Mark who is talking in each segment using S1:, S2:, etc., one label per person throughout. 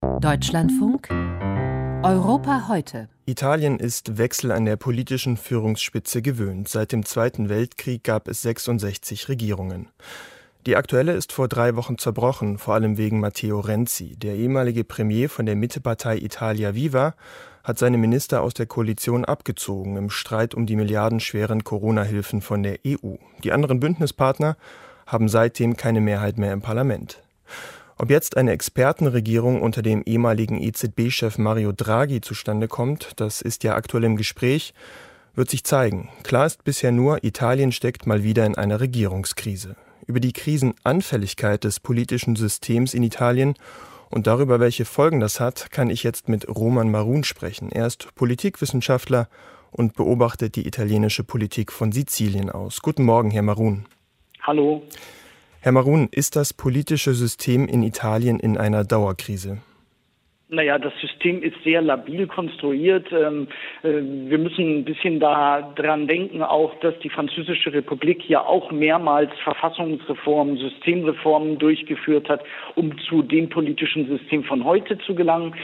S1: Deutschlandfunk Europa heute.
S2: Italien ist Wechsel an der politischen Führungsspitze gewöhnt. Seit dem Zweiten Weltkrieg gab es 66 Regierungen. Die aktuelle ist vor 3 Wochen zerbrochen, vor allem wegen Matteo Renzi. Der ehemalige Premier von der Mittepartei Italia Viva hat seine Minister aus der Koalition abgezogen im Streit um die milliardenschweren Corona-Hilfen von der EU. Die anderen Bündnispartner haben seitdem keine Mehrheit mehr im Parlament. Ob jetzt eine Expertenregierung unter dem ehemaligen EZB-Chef Mario Draghi zustande kommt, das ist ja aktuell im Gespräch, wird sich zeigen. Klar ist bisher nur, Italien steckt mal wieder in einer Regierungskrise. Über die Krisenanfälligkeit des politischen Systems in Italien und darüber, welche Folgen das hat, kann ich jetzt mit Roman Marun sprechen. Er ist Politikwissenschaftler und beobachtet die italienische Politik von Sizilien aus. Guten Morgen, Herr Marun.
S3: Hallo.
S2: Herr Marun, ist das politische System in Italien in einer Dauerkrise?
S3: Naja, das System ist sehr labil konstruiert. Wir müssen ein bisschen daran denken, auch, dass die Französische Republik ja auch mehrmals Verfassungsreformen, Systemreformen durchgeführt hat, um zu dem politischen System von heute zu gelangen.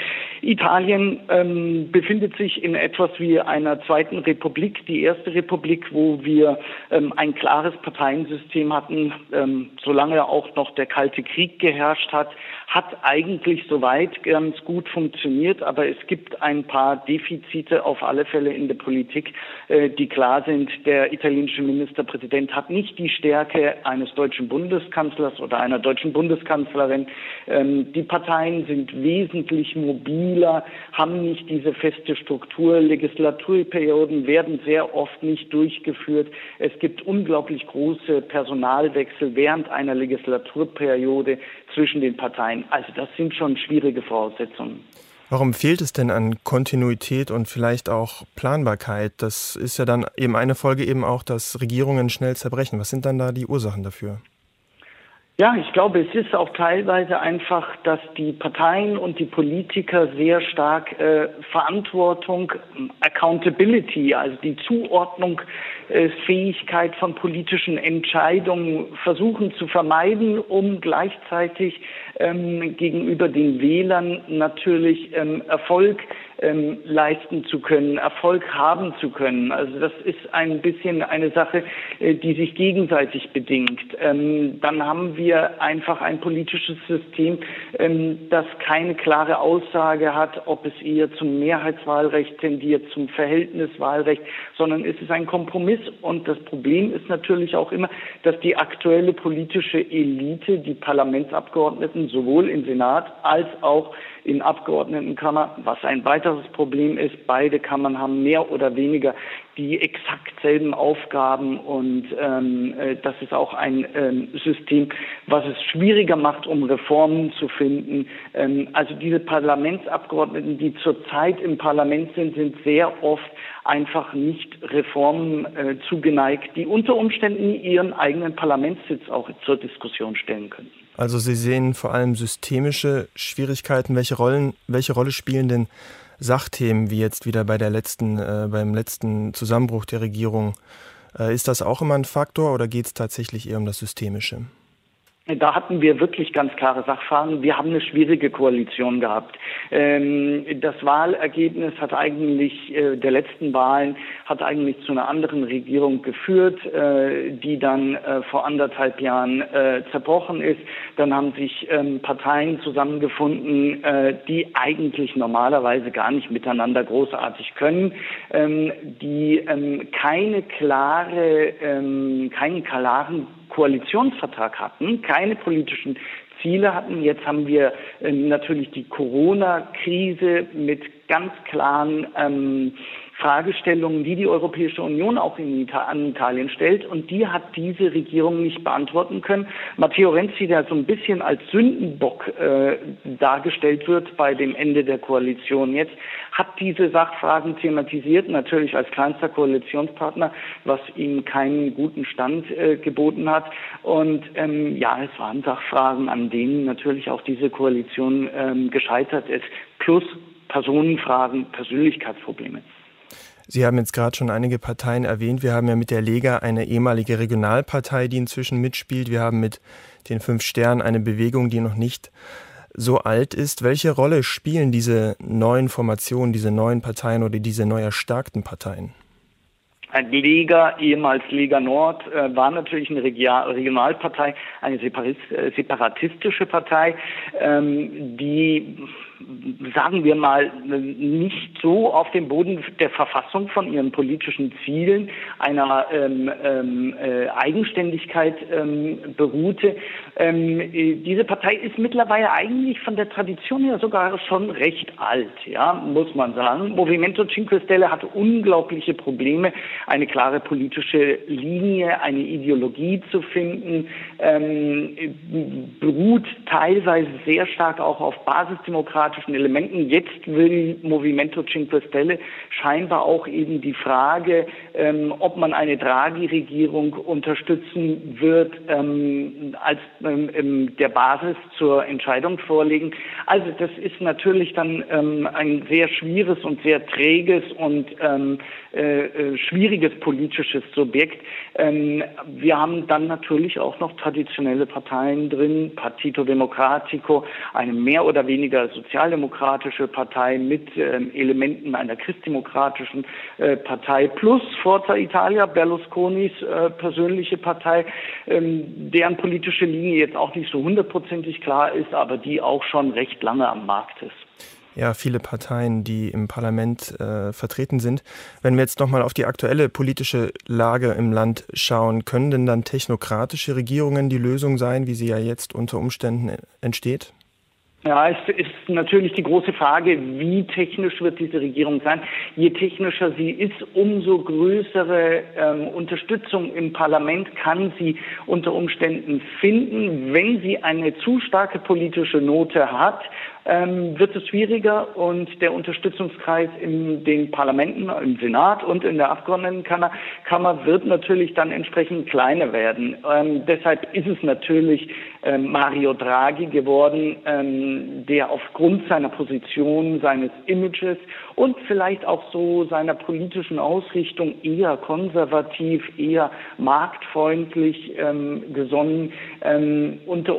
S3: Italien befindet sich in etwas wie einer zweiten Republik, die erste Republik, wo wir ein klares Parteiensystem hatten, solange auch noch der Kalte Krieg geherrscht hat eigentlich soweit ganz gut funktioniert, aber es gibt ein paar Defizite auf alle Fälle in der Politik, die klar sind. Der italienische Ministerpräsident hat nicht die Stärke eines deutschen Bundeskanzlers oder einer deutschen Bundeskanzlerin. Die Parteien sind wesentlich mobiler, haben nicht diese feste Struktur. Legislaturperioden werden sehr oft nicht durchgeführt. Es gibt unglaublich große Personalwechsel während einer Legislaturperiode zwischen den Parteien. Also das sind schon schwierige Voraussetzungen.
S2: Warum fehlt es denn an Kontinuität und vielleicht auch Planbarkeit? Das ist ja dann eben eine Folge eben auch, dass Regierungen schnell zerbrechen. Was sind dann da die Ursachen dafür?
S3: Ja, ich glaube, es ist auch teilweise einfach, dass die Parteien und die Politiker sehr stark Verantwortung, Accountability, also die Zuordnungsfähigkeit von politischen Entscheidungen versuchen zu vermeiden, um gleichzeitig gegenüber den Wählern natürlich Erfolg leisten zu können, Erfolg haben zu können. Also das ist ein bisschen eine Sache, die sich gegenseitig bedingt. Dann haben wir einfach ein politisches System, das keine klare Aussage hat, ob es eher zum Mehrheitswahlrecht tendiert, zum Verhältniswahlrecht, sondern es ist ein Kompromiss. Und das Problem ist natürlich auch immer, dass die aktuelle politische Elite, die Parlamentsabgeordneten, sowohl im Senat als auch in Abgeordnetenkammer, was ein weiteres Problem ist. Beide Kammern haben mehr oder weniger die exakt selben Aufgaben und das ist auch ein System, was es schwieriger macht, um Reformen zu finden. Also diese Parlamentsabgeordneten, die zurzeit im Parlament sind sehr oft einfach nicht Reformen zugeneigt, die unter Umständen ihren eigenen Parlamentssitz auch zur Diskussion stellen könnten.
S2: Also Sie sehen vor allem systemische Schwierigkeiten. Welche Rolle spielen denn Sachthemen, wie jetzt wieder beim letzten Zusammenbruch der Regierung? Ist das auch immer ein Faktor oder geht es tatsächlich eher um das Systemische?
S3: Da hatten wir wirklich ganz klare Sachfragen. Wir haben eine schwierige Koalition gehabt. Das Wahlergebnis der letzten Wahlen hat eigentlich zu einer anderen Regierung geführt, die dann vor 1,5 Jahren zerbrochen ist. Dann haben sich Parteien zusammengefunden, die eigentlich normalerweise gar nicht miteinander großartig können, die keinen klaren Koalitionsvertrag hatten, keine politischen Ziele hatten. Jetzt haben wir natürlich die Corona-Krise mit ganz klaren Fragestellungen, die Europäische Union auch an Italien stellt. Und die hat diese Regierung nicht beantworten können. Matteo Renzi, der so ein bisschen als Sündenbock dargestellt wird bei dem Ende der Koalition jetzt, hat diese Sachfragen thematisiert, natürlich als kleinster Koalitionspartner, was ihm keinen guten Stand geboten hat. Und es waren Sachfragen, an denen natürlich auch diese Koalition gescheitert ist, plus Personenfragen, Persönlichkeitsprobleme.
S2: Sie haben jetzt gerade schon einige Parteien erwähnt. Wir haben ja mit der Lega eine ehemalige Regionalpartei, die inzwischen mitspielt. Wir haben mit den 5 Sternen eine Bewegung, die noch nicht so alt ist. Welche Rolle spielen diese neuen Formationen, diese neuen Parteien oder diese neu erstarkten Parteien?
S3: Lega, ehemals Lega Nord, war natürlich eine Regionalpartei, eine separatistische Partei, die, sagen wir mal, nicht so auf dem Boden der Verfassung von ihren politischen Zielen, einer Eigenständigkeit beruhte. Diese Partei ist mittlerweile eigentlich von der Tradition her sogar schon recht alt, ja, muss man sagen. Movimento Cinque Stelle hatte unglaubliche Probleme, eine klare politische Linie, eine Ideologie zu finden, beruht teilweise sehr stark auch auf basisdemokratischen Elementen. Jetzt will Movimento Cinque Stelle scheinbar auch eben die Frage, ob man eine Draghi-Regierung unterstützen wird, als der Basis zur Entscheidung vorlegen. Also das ist natürlich dann ein sehr schwieriges und sehr träges und schwieriges politisches Subjekt. Wir haben dann natürlich auch noch traditionelle Parteien drin, Partito Democratico, eine mehr oder weniger sozialdemokratische Partei mit Elementen einer christdemokratischen Partei plus Forza Italia, Berlusconis persönliche Partei, deren politische Linie jetzt auch nicht so hundertprozentig klar ist, aber die auch schon recht lange am Markt ist.
S2: Ja, viele Parteien, die im Parlament vertreten sind. Wenn wir jetzt nochmal auf die aktuelle politische Lage im Land schauen, können denn dann technokratische Regierungen die Lösung sein, wie sie ja jetzt unter Umständen entsteht?
S3: Ja, es ist natürlich die große Frage, wie technisch wird diese Regierung sein. Je technischer sie ist, umso größere Unterstützung im Parlament kann sie unter Umständen finden. Wenn sie eine zu starke politische Note hat, wird es schwieriger und der Unterstützungskreis in den Parlamenten, im Senat und in der Abgeordnetenkammer wird natürlich dann entsprechend kleiner werden. Deshalb ist es natürlich Mario Draghi geworden, der aufgrund seiner Position, seines Images und vielleicht auch so seiner politischen Ausrichtung eher konservativ, eher marktfreundlich gesonnen, unter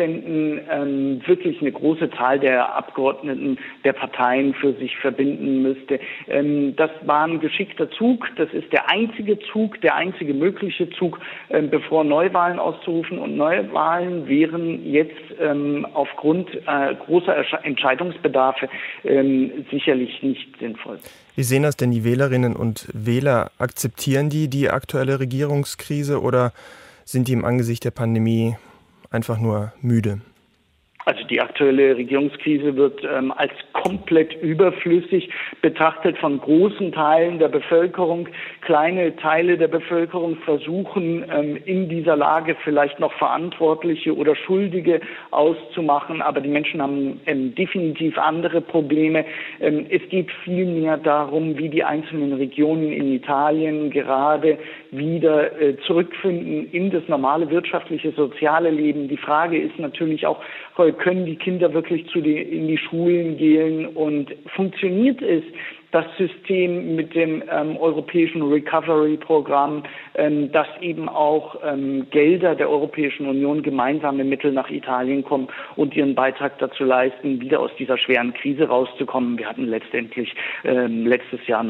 S3: Umständen wirklich eine große Zahl der Abgeordneten der Parteien für sich verbinden müsste. Das war ein geschickter Zug. Das ist der einzige Zug, der einzige mögliche Zug, bevor Neuwahlen auszurufen. Und Neuwahlen wären jetzt aufgrund großer Entscheidungsbedarfe sicherlich nicht sinnvoll.
S2: Wie sehen das denn die Wählerinnen und Wähler? Akzeptieren die aktuelle Regierungskrise oder sind die im Angesicht der Pandemie einfach nur müde?
S3: Also die aktuelle Regierungskrise wird als komplett überflüssig betrachtet von großen Teilen der Bevölkerung. Kleine Teile der Bevölkerung versuchen in dieser Lage vielleicht noch Verantwortliche oder Schuldige auszumachen, aber die Menschen haben definitiv andere Probleme. Es geht vielmehr darum, wie die einzelnen Regionen in Italien gerade wieder zurückfinden in das normale wirtschaftliche, soziale Leben. Die Frage ist natürlich auch, können die Kinder wirklich in die Schulen gehen und funktioniert es, das System mit dem europäischen Recovery-Programm, dass eben auch Gelder der Europäischen Union, gemeinsame Mittel nach Italien kommen und ihren Beitrag dazu leisten, wieder aus dieser schweren Krise rauszukommen. Wir hatten letztendlich letztes Jahr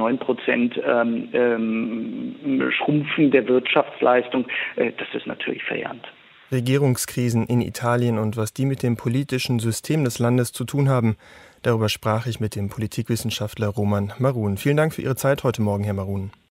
S3: 9% Schrumpfen der Wirtschaftsleistung. Das ist natürlich verheerend.
S2: Regierungskrisen in Italien und was die mit dem politischen System des Landes zu tun haben, darüber sprach ich mit dem Politikwissenschaftler Roman Marun. Vielen Dank für Ihre Zeit heute Morgen, Herr Marun.